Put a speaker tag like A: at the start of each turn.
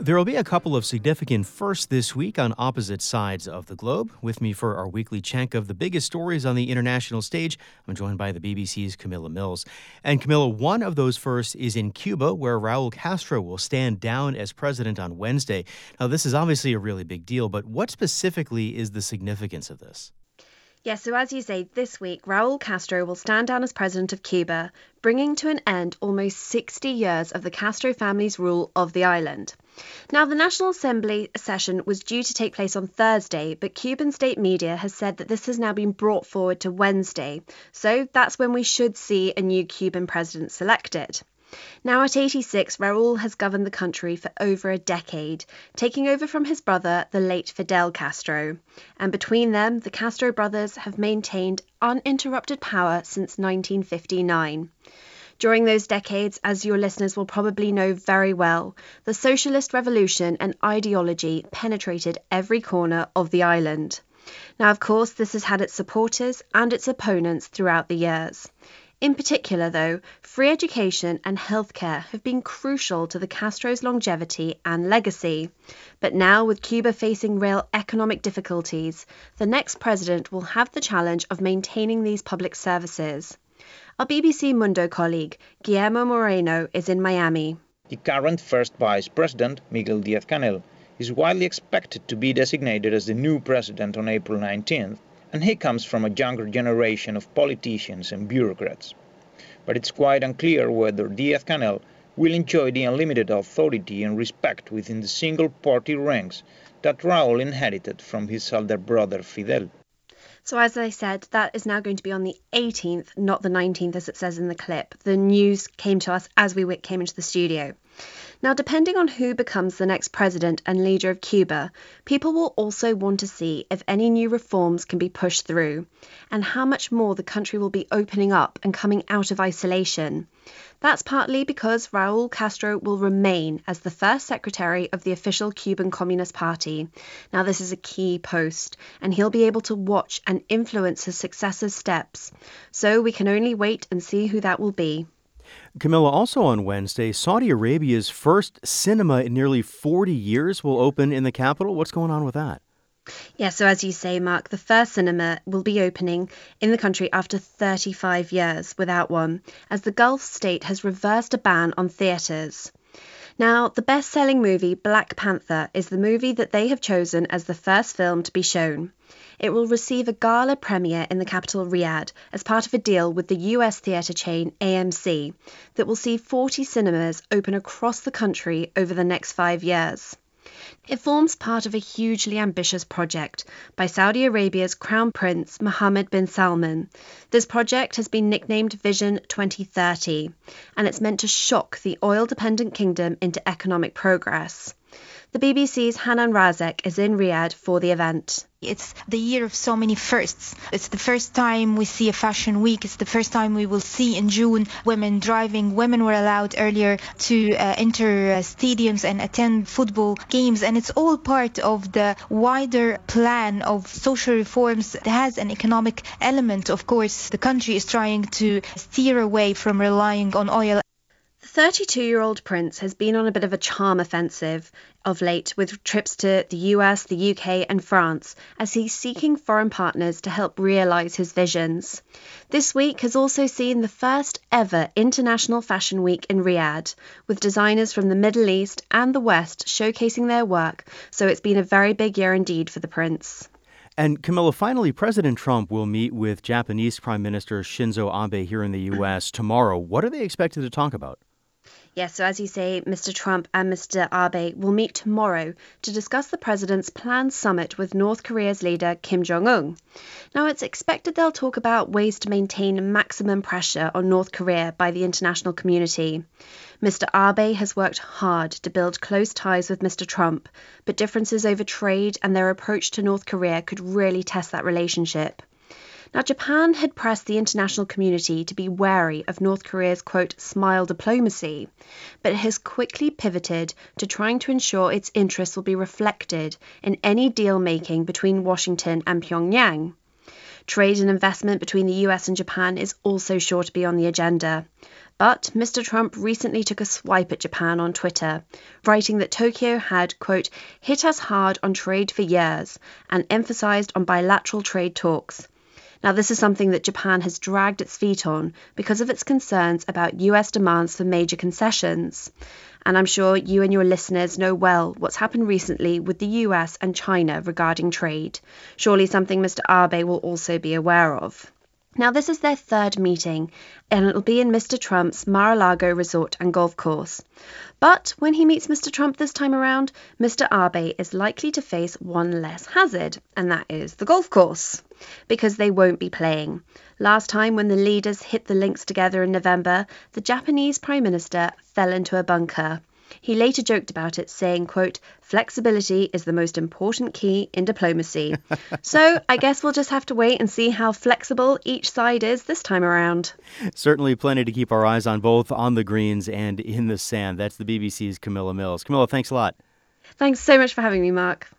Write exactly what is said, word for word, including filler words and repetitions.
A: There will be a couple of significant firsts this week on opposite sides of the globe. With me for our weekly chunk of the biggest stories on the international stage, I'm joined by the B B C's Camilla Mills. And Camilla, one of those firsts is in Cuba, where Raul Castro will stand down as president on Wednesday. Now, this is obviously a really big deal, but what specifically is the significance of this?
B: Yes, so as you say, this week, Raul Castro will stand down as president of Cuba, bringing to an end almost sixty years of the Castro family's rule of the island. Now, the National Assembly session was due to take place on Thursday, but Cuban state media has said that this has now been brought forward to Wednesday. So that's when we should see a new Cuban president selected. Now at eighty-six, Raul has governed the country for over a decade, taking over from his brother, the late Fidel Castro. And between them, the Castro brothers have maintained uninterrupted power since nineteen fifty-nine. During those decades, as your listeners will probably know very well, the socialist revolution and ideology penetrated every corner of the island. Now, of course, this has had its supporters and its opponents throughout the years. In particular, though, free education and healthcare have been crucial to the Castro's longevity and legacy. But now, with Cuba facing real economic difficulties, the next president will have the challenge of maintaining these public services. Our B B C Mundo colleague, Guillermo Moreno, is in Miami.
C: The current first vice president, Miguel Díaz-Canel, is widely expected to be designated as the new president on April nineteenth. And he comes from a younger generation of politicians and bureaucrats. But it's quite unclear whether Díaz-Canel will enjoy the unlimited authority and respect within the single-party ranks that Raul inherited from his elder brother Fidel.
B: So as I said, that is now going to be on the eighteenth, not the nineteenth as it says in the clip. The news came to us as we came into the studio. Now, depending on who becomes the next president and leader of Cuba, people will also want to see if any new reforms can be pushed through and how much more the country will be opening up and coming out of isolation. That's partly because Raul Castro will remain as the first secretary of the official Cuban Communist Party. Now, this is a key post, and he'll be able to watch and influence his successor's steps. So we can only wait and see who that will be.
A: Camilla, also on Wednesday, Saudi Arabia's first cinema in nearly forty years will open in the capital. What's going on with that?
B: Yeah, so as you say, Mark, the first cinema will be opening in the country after thirty-five years without one, as the Gulf state has reversed a ban on theatres. Now, the best-selling movie Black Panther is the movie that they have chosen as the first film to be shown. It will receive a gala premiere in the capital Riyadh as part of a deal with the U S theatre chain A M C that will see forty cinemas open across the country over the next five years. It forms part of a hugely ambitious project by Saudi Arabia's Crown Prince Mohammed bin Salman. This project has been nicknamed Vision twenty thirty, and it's meant to shock the oil-dependent kingdom into economic progress. The B B C's Hanan Razek is in Riyadh for the event.
D: It's the year of so many firsts. It's the first time we see a fashion week. It's the first time we will see in June women driving. Women were allowed earlier to uh, enter uh, stadiums and attend football games. And it's all part of the wider plan of social reforms that has an economic element. Of course, the country is trying to steer away from relying on oil.
B: The thirty-two-year-old prince has been on a bit of a charm offensive of late with trips to the U S, the U K and France as he's seeking foreign partners to help realise his visions. This week has also seen the first ever International Fashion Week in Riyadh, with designers from the Middle East and the West showcasing their work, so it's been a very big year indeed for the prince.
A: And Camilla, finally, President Trump will meet with Japanese Prime Minister Shinzo Abe here in the U S tomorrow. What are they expected to talk about?
B: Yes, so as you say, Mister Trump and Mister Abe will meet tomorrow to discuss the president's planned summit with North Korea's leader Kim Jong-un. Now, it's expected they'll talk about ways to maintain maximum pressure on North Korea by the international community. Mister Abe has worked hard to build close ties with Mister Trump, but differences over trade and their approach to North Korea could really test that relationship. Now, Japan had pressed the international community to be wary of North Korea's, quote, smile diplomacy, but it has quickly pivoted to trying to ensure its interests will be reflected in any deal-making between Washington and Pyongyang. Trade and investment between the U S and Japan is also sure to be on the agenda. But Mister Trump recently took a swipe at Japan on Twitter, writing that Tokyo had, quote, hit us hard on trade for years and emphasized on bilateral trade talks. Now, this is something that Japan has dragged its feet on because of its concerns about U S demands for major concessions. And I'm sure you and your listeners know well what's happened recently with the U S and China regarding trade. Surely something Mister Abe will also be aware of. Now, this is their third meeting, and it'll be in Mister Trump's Mar-a-Lago resort and golf course. But when he meets Mister Trump this time around, Mister Abe is likely to face one less hazard, and that is the golf course, because they won't be playing. Last time when the leaders hit the links together in November, the Japanese Prime Minister fell into a bunker. He later joked about it, saying, quote, flexibility is the most important key in diplomacy. So I guess we'll just have to wait and see how flexible each side is this time around.
A: Certainly plenty to keep our eyes on, both on the greens and in the sand. That's the B B C's Camilla Mills. Camilla, thanks a lot.
B: Thanks so much for having me, Mark.